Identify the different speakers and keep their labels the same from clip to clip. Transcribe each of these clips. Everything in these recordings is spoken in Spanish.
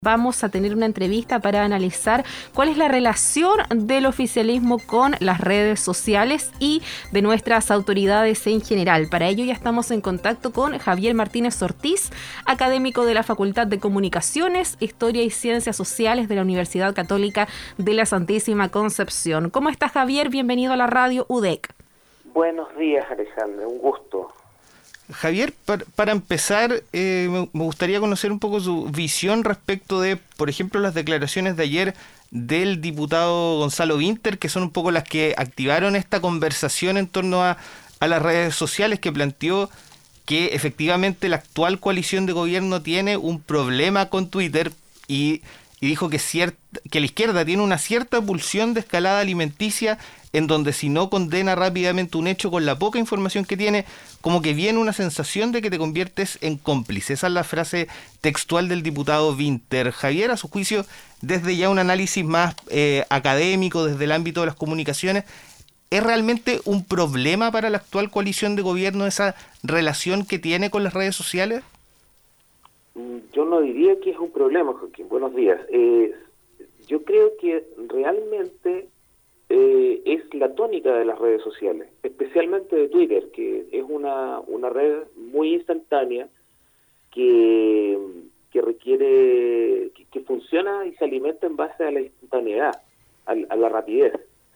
Speaker 1: Vamos a tener una entrevista para analizar cuál es la relación del oficialismo con las redes sociales y de nuestras autoridades en general. Para ello ya estamos en contacto con Javier Martínez Ortiz, académico de la Facultad de Comunicaciones, Historia y Ciencias Sociales de la Universidad Católica de la Santísima Concepción. ¿Cómo estás, Javier? Bienvenido a la radio UDEC.
Speaker 2: Buenos días, Alejandra, un gusto.
Speaker 3: Javier, para empezar, me gustaría conocer un poco su visión respecto de, por ejemplo, las declaraciones de ayer del diputado Gonzalo Vinter, que son un poco las que activaron esta conversación en torno a las redes sociales, que planteó que efectivamente la actual coalición de gobierno tiene un problema con Twitter y dijo que la izquierda tiene una cierta pulsión de escalada alimenticia en donde si no condena rápidamente un hecho con la poca información que tiene, como que viene una sensación de que te conviertes en cómplice. Esa es la frase textual del diputado Vinter. Javier, a su juicio, desde ya un análisis más académico, desde el ámbito de las comunicaciones, ¿es realmente un problema para la actual coalición de gobierno esa relación que tiene con las redes sociales?
Speaker 2: Yo no diría que es un problema, Joaquín. Buenos días. Yo creo que realmente es la tónica de las redes sociales, especialmente de Twitter, que es una red muy instantánea que requiere, que funciona y se alimenta en base a la instantaneidad, a la rapidez.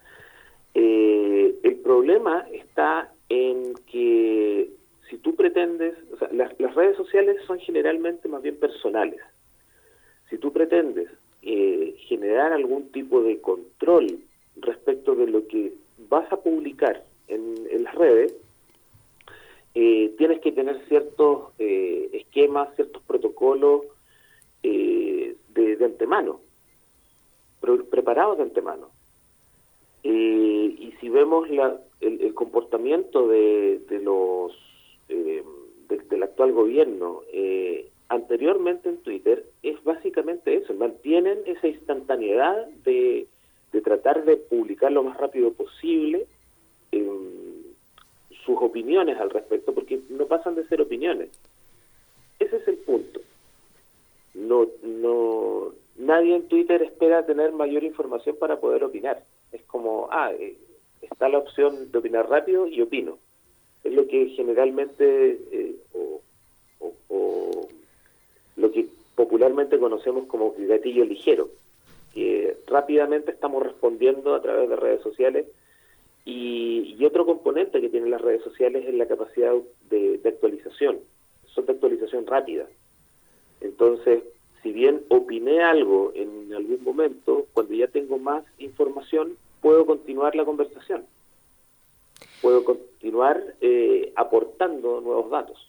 Speaker 2: El problema está en que si tú pretendes, o sea, las redes sociales son generalmente más bien personales. Si tú pretendes generar algún tipo de control respecto de lo que vas a publicar en las redes, tienes que tener ciertos esquemas, ciertos protocolos de antemano, preparados de antemano. Y si vemos el comportamiento del actual gobierno anteriormente en Twitter, es básicamente eso: mantienen esa instantaneidad de tratar de publicar lo más rápido posible sus opiniones al respecto, porque no pasan de ser opiniones. Ese es el punto. Nadie en Twitter espera tener mayor información para poder opinar. Es como, está la opción de opinar rápido y opino. Es lo que generalmente, o lo que popularmente conocemos como gatillo ligero, que rápidamente estamos respondiendo a través de redes sociales. Y otro componente que tienen las redes sociales es la capacidad de actualización. Son de actualización rápida. Entonces, si bien opiné algo en algún momento, cuando ya tengo más información, puedo continuar la conversación. Puedo continuar aportando nuevos datos.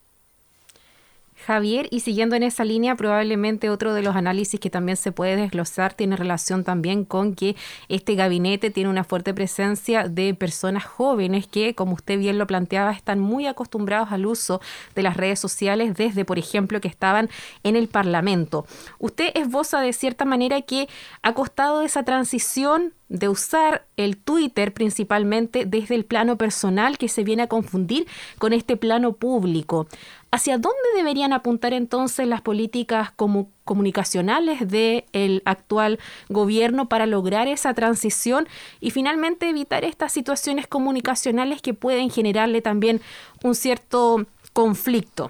Speaker 1: Javier, y siguiendo en esa línea, probablemente otro de los análisis que también se puede desglosar tiene relación también con que este gabinete tiene una fuerte presencia de personas jóvenes que, como usted bien lo planteaba, están muy acostumbrados al uso de las redes sociales desde, por ejemplo, que estaban en el Parlamento. Usted esboza de cierta manera que ha costado esa transición de usar el Twitter principalmente desde el plano personal, que se viene a confundir con este plano público. ¿Hacia dónde deberían apuntar entonces las políticas comunicacionales del actual gobierno para lograr esa transición y finalmente evitar estas situaciones comunicacionales que pueden generarle también un cierto conflicto?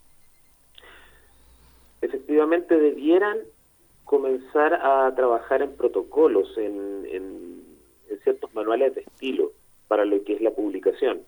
Speaker 2: Efectivamente, debieran comenzar a trabajar en protocolos, en ciertos manuales de estilo para lo que es la publicación.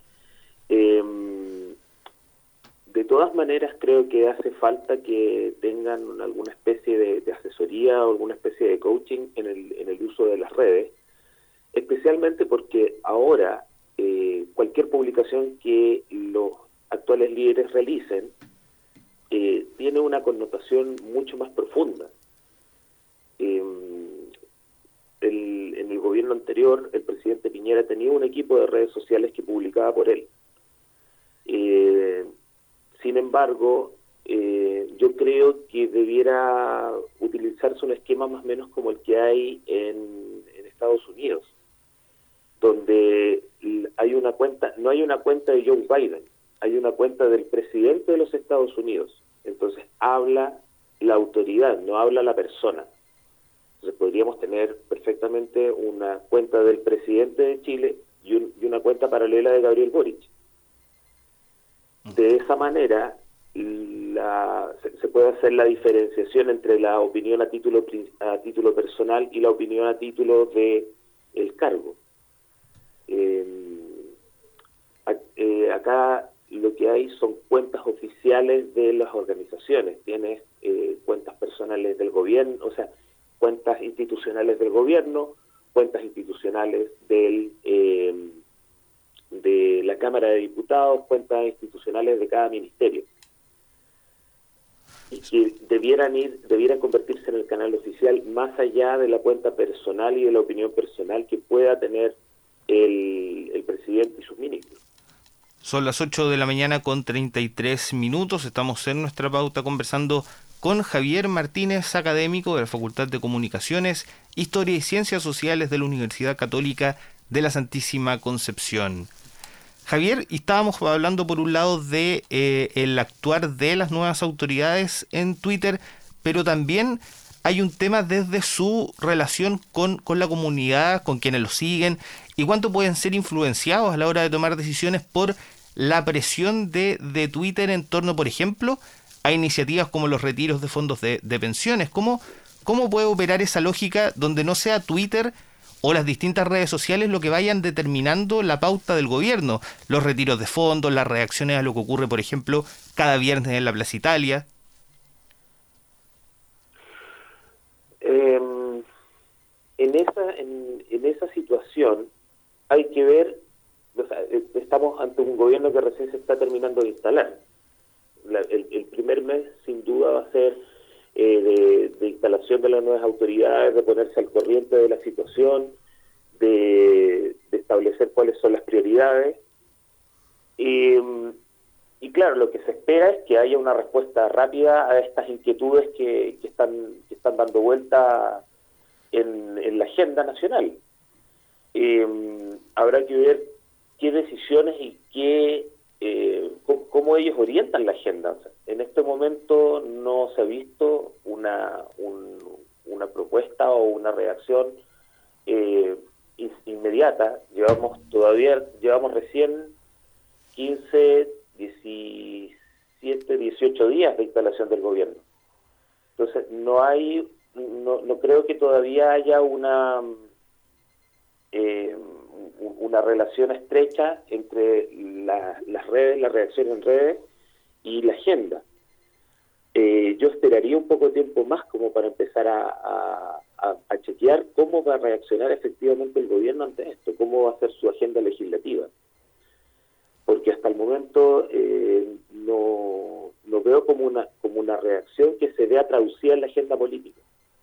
Speaker 2: De todas maneras, creo que hace falta que tengan alguna especie de asesoría o alguna especie de coaching en el uso de las redes, especialmente porque ahora cualquier publicación que los actuales líderes realicen tiene una connotación mucho más profunda. En el gobierno anterior, el presidente Piñera tenía un equipo de redes sociales que publicaba por él. Sin embargo, yo creo que debiera utilizarse un esquema más o menos como el que hay en Estados Unidos, donde hay una cuenta, no hay una cuenta de Joe Biden, hay una cuenta del presidente de los Estados Unidos. Entonces habla la autoridad, no habla la persona. Entonces podríamos tener perfectamente una cuenta del presidente de Chile y una cuenta paralela de Gabriel Boric. De esa manera se puede hacer la diferenciación entre la opinión a título personal y la opinión a título de el cargo. Acá lo que hay son cuentas oficiales de las organizaciones. Tienes cuentas personales del gobierno, o sea, cuentas institucionales del gobierno, cuentas institucionales de la Cámara de Diputados, cuentas institucionales de cada ministerio. Y que debieran convertirse en el canal oficial más allá de la cuenta personal y de la opinión personal que pueda tener el presidente y sus ministros.
Speaker 3: Son las 8 de la mañana con 33 minutos. Estamos en nuestra pauta conversando con Javier Martínez, académico de la Facultad de Comunicaciones, Historia y Ciencias Sociales de la Universidad Católica de la Santísima Concepción. Javier, y estábamos hablando por un lado de el actuar de las nuevas autoridades en Twitter, pero también hay un tema desde su relación con la comunidad, con quienes lo siguen, y cuánto pueden ser influenciados a la hora de tomar decisiones por la presión de Twitter en torno, por ejemplo, a iniciativas como los retiros de fondos de pensiones. ¿Cómo puede operar esa lógica donde no sea Twitter o las distintas redes sociales lo que vayan determinando la pauta del gobierno? Los retiros de fondos, las reacciones a lo que ocurre, por ejemplo, cada viernes en la Plaza Italia.
Speaker 2: En esa situación hay que ver, o sea, estamos ante un gobierno que recién se está terminando de instalar. El primer mes sin duda va a ser de instalación de las nuevas autoridades, de ponerse al corriente de la situación, de establecer cuáles son las prioridades. Y claro, lo que se espera es que haya una respuesta rápida a estas inquietudes que están dando vuelta en la agenda nacional. Habrá que ver qué decisiones y cómo ellos orientan la agenda. O sea, en este momento no se ha visto una propuesta o una reacción inmediata. Llevamos recién 15, 17, 18 días de instalación del gobierno. Entonces no creo que todavía haya una relación estrecha entre las redes, la reacción en redes y la agenda. Yo esperaría un poco de tiempo más como para empezar a chequear cómo va a reaccionar efectivamente el gobierno ante esto, cómo va a ser su agenda legislativa. Porque hasta el momento no veo como una reacción que se vea traducida en la agenda política.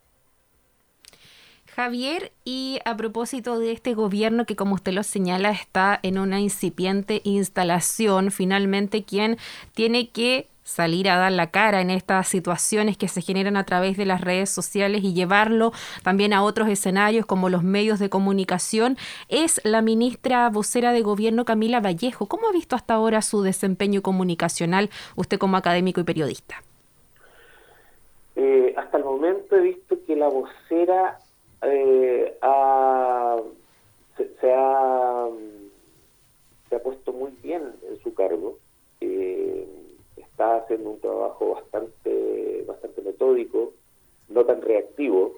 Speaker 1: Javier, y a propósito de este gobierno que, como usted lo señala, está en una incipiente instalación, finalmente quien tiene que salir a dar la cara en estas situaciones que se generan a través de las redes sociales y llevarlo también a otros escenarios como los medios de comunicación, es la ministra vocera de gobierno, Camila Vallejo. ¿Cómo ha visto hasta ahora su desempeño comunicacional, usted como académico y periodista?
Speaker 2: Hasta el momento he visto que la vocera se ha puesto muy bien en su cargo. Está haciendo un trabajo bastante metódico, no tan reactivo.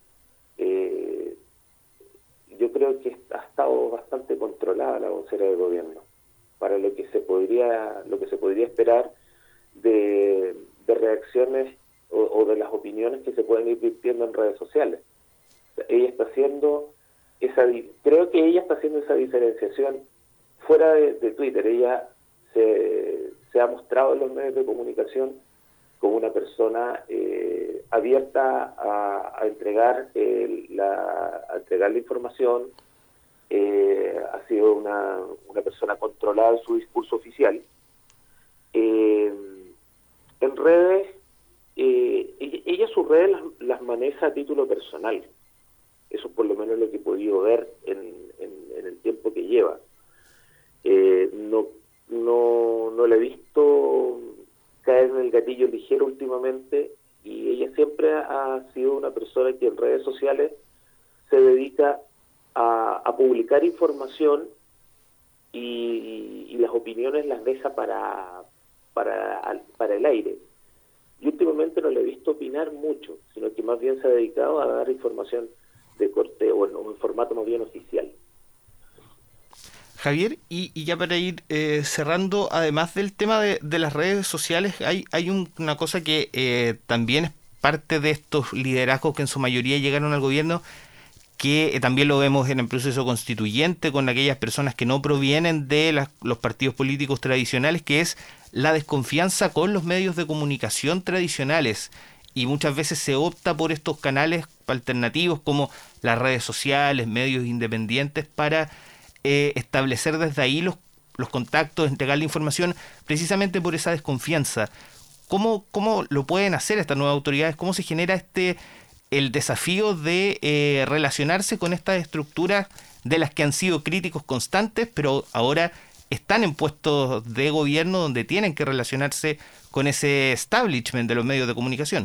Speaker 2: Yo creo que ha estado bastante controlada la vocera de gobierno para lo que se podría esperar de reacciones o de las opiniones que se pueden ir virtiendo en redes sociales. Ella está haciendo creo que ella está haciendo esa diferenciación fuera de Twitter. Ella se ha mostrado en los medios de comunicación como una persona abierta a entregar la información. Ha sido una persona controlada en su discurso oficial. En redes, ella sus redes las maneja a título personal. Eso es por lo menos lo que he podido ver en el tiempo que lleva. No le he visto caer en el gatillo ligero últimamente y ella siempre ha sido una persona que en redes sociales se dedica a publicar información y las opiniones las deja para el aire. Y últimamente no le he visto opinar mucho, sino que más bien se ha dedicado a dar información de corte, o en formato más bien oficial.
Speaker 3: Javier, y ya para ir cerrando, además del tema de las redes sociales, hay una cosa que también es parte de estos liderazgos que en su mayoría llegaron al gobierno, que también lo vemos en el proceso constituyente con aquellas personas que no provienen de los partidos políticos tradicionales, que es la desconfianza con los medios de comunicación tradicionales. Y muchas veces se opta por estos canales alternativos como las redes sociales, medios independientes, para establecer desde ahí los contactos, entregar la información, precisamente por esa desconfianza. ¿Cómo lo pueden hacer estas nuevas autoridades? ¿Cómo se genera el desafío de relacionarse con estas estructuras de las que han sido críticos constantes, pero ahora están en puestos de gobierno donde tienen que relacionarse con ese establishment de los medios de comunicación?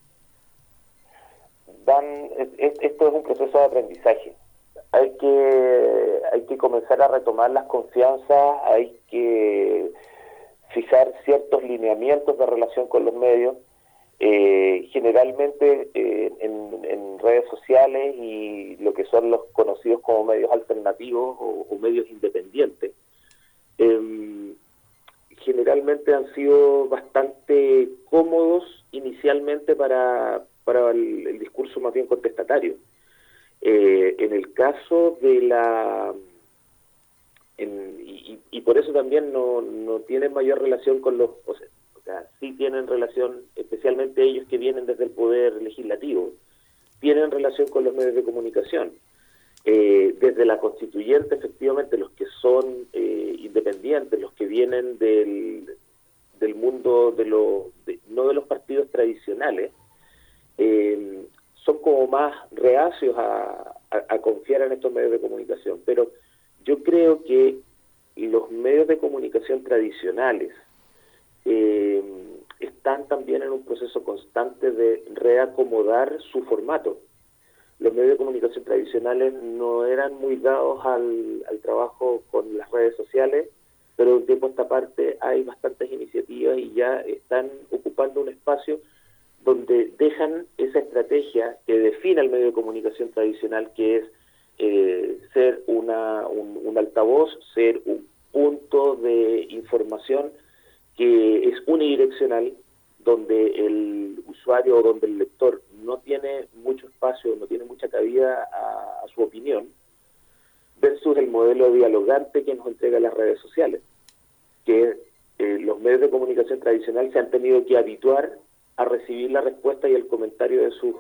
Speaker 2: Esto es un proceso de aprendizaje. Hay que comenzar a retomar las confianzas, hay que fijar ciertos lineamientos de relación con los medios, generalmente en redes sociales y lo que son los conocidos como medios alternativos o medios independientes. Generalmente han sido bastante cómodos inicialmente para el discurso más bien contestatario. En el caso de y por eso también no tienen mayor relación con o sea, sí tienen relación, especialmente ellos que vienen desde el poder legislativo, tienen relación con los medios de comunicación. Desde la constituyente, efectivamente, los que son independientes, los que vienen del mundo no de los partidos tradicionales, son como más reacios a confiar en estos medios de comunicación. Pero yo creo que los medios de comunicación tradicionales están también en un proceso constante de reacomodar su formato. Los medios de comunicación tradicionales no eran muy dados al trabajo con las redes sociales, pero de un tiempo a esta parte hay bastantes iniciativas y ya están ocupando un espacio donde dejan esa estrategia que define el medio de comunicación tradicional, que es ser un altavoz, ser un punto de información que es unidireccional, donde el usuario o donde el lector no tiene mucho espacio, no tiene mucha cabida a su opinión, versus el modelo dialogante que nos entrega las redes sociales, que los medios de comunicación tradicional se han tenido que habituar a recibir la respuesta y el comentario de sus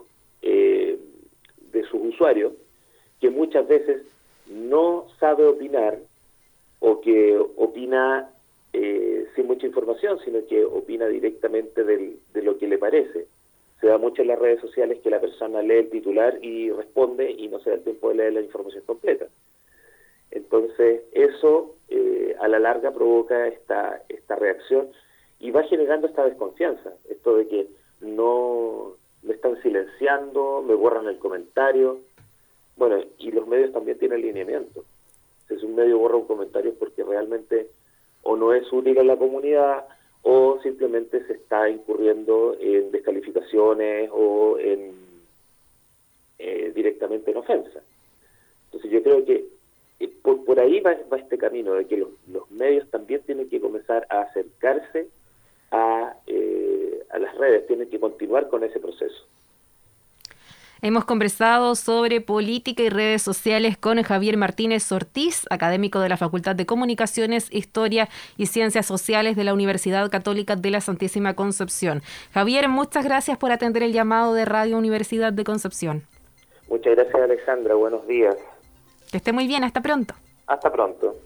Speaker 2: usuarios, que muchas veces no sabe opinar o que opina sin mucha información, sino que opina directamente de lo que le parece. Se da mucho en las redes sociales que la persona lee el titular y responde y no se da el tiempo de leer la información completa. Entonces eso a la larga provoca esta reacción y va generando esta desconfianza, esto de que no me están silenciando, me borran el comentario. Bueno, y los medios también tienen lineamiento. Si un medio borra un comentario es porque realmente o no es útil a la comunidad o simplemente se está incurriendo en descalificaciones o directamente en ofensa. Entonces yo creo que por ahí va este camino de que los medios también tienen que comenzar a acercarse a las redes, tienen que continuar con ese proceso.
Speaker 1: Hemos conversado sobre política y redes sociales con Javier Martínez Ortiz, académico de la Facultad de Comunicaciones, Historia y Ciencias Sociales de la Universidad Católica de la Santísima Concepción. Javier, muchas gracias por atender el llamado de Radio Universidad de Concepción.
Speaker 2: Muchas gracias, Alexandra. Buenos días.
Speaker 1: Que esté muy bien. Hasta pronto.
Speaker 2: Hasta pronto.